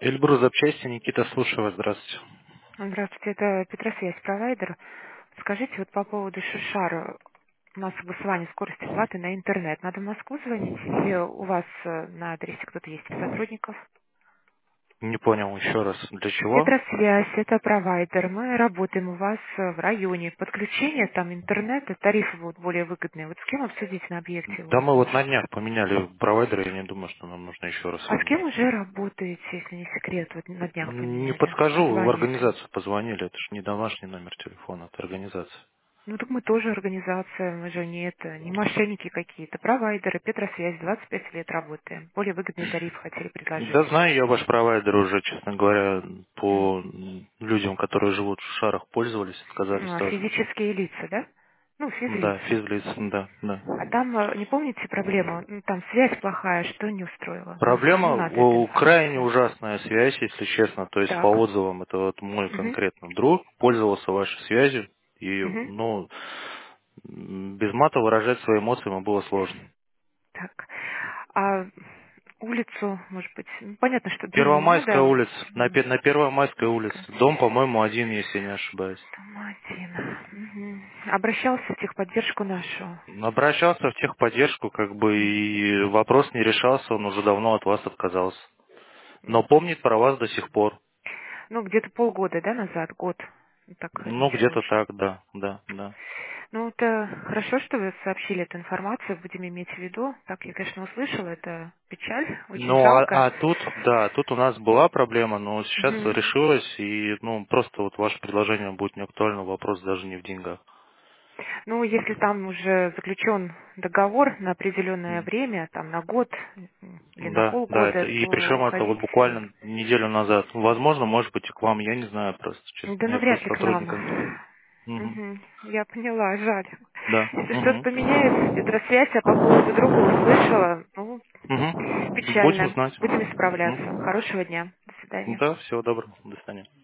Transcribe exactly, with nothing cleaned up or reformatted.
Эльбрус запчасти, Никита, слушаю вас, здравствуйте. Здравствуйте, это Петросвязь, провайдер. Скажите, вот по поводу Шишара, у нас согласование скорости платы на интернет. Надо в Москву звонить или у вас э, на адресе кто-то есть из сотрудников? Не понял еще раз, для чего? Петросвязь, это провайдер. Мы работаем у вас э, в районе. Подключение там интернета, тарифы будут более выгодные. Вот с кем обсудить на объекте у Да вас мы вот на лучше? днях поменяли провайдера, я не думаю, что нам нужно еще раз А с кем звонить. уже работаете, если не секрет? Вот на днях Не поменяли. подскажу, вы в Название. организацию позвонили, это же не домашний номер телефона, это организация. Ну так мы тоже организация, мы же не это, не мошенники какие-то, провайдеры, Петросвязь, двадцать пять лет работаем. Более выгодный тариф хотели предложить. Да знаю я ваш провайдер уже, честно говоря, М. по людям, которые живут в Шарах, пользовались, отказались Ну, а тоже. физические лица, да? Ну, Да, физлица. физлиц, да, да. А там, э, не помните проблему? Ну, там связь плохая, что не устроило? Ну, кому Проблема, надо эта у- крайне информация? ужасная связь, если честно. То есть по Так. отзывам, это вот мой Угу. конкретно друг пользовался вашей связью. И, Угу. ну, м, без мата выражать свои эмоции ему было сложно. Так. А улицу, может быть, ну, понятно, что длинную не Первомайская надо. улица, на, Пе- на Первомайской улице. Дом, по-моему, один, если не ошибаюсь. Томатин. Мгм. Обращался в техподдержку нашу. Обращался в техподдержку, как бы, и вопрос не решался, он уже давно от вас отказался. Но М. помнит про вас до сих пор. Ну, где-то полгода, да, назад, год. Ну, так Ну, ничего где-то уж. так, да, да, да. Ну, это хорошо, что вы сообщили эту информацию, будем иметь в виду. Так, я, конечно, услышала, это печаль, очень Ну, а, жалко. а тут, да, тут у нас была проблема, но сейчас Мгм. решилась, и, ну, просто вот ваше предложение будет не актуально, вопрос даже не в деньгах. Ну, если там уже заключен договор на определенное М. время, там на год м, или на Да, да, это, полгода, и то причем это вот уходить в сервис. буквально неделю назад. Возможно, может быть, и к вам, я не знаю просто, Да честно, ну я вряд просто ли к нам. сотрудником. Мгм. Мгм. Я поняла, жаль. Да. Если что-то Мгм. поменяется, Петросвязь, а по поводу друга услышала, ну, Мгм. Будем печально. знать. Будем исправляться. Мгм. Хорошего дня. До свидания. Да, всего доброго, до свидания.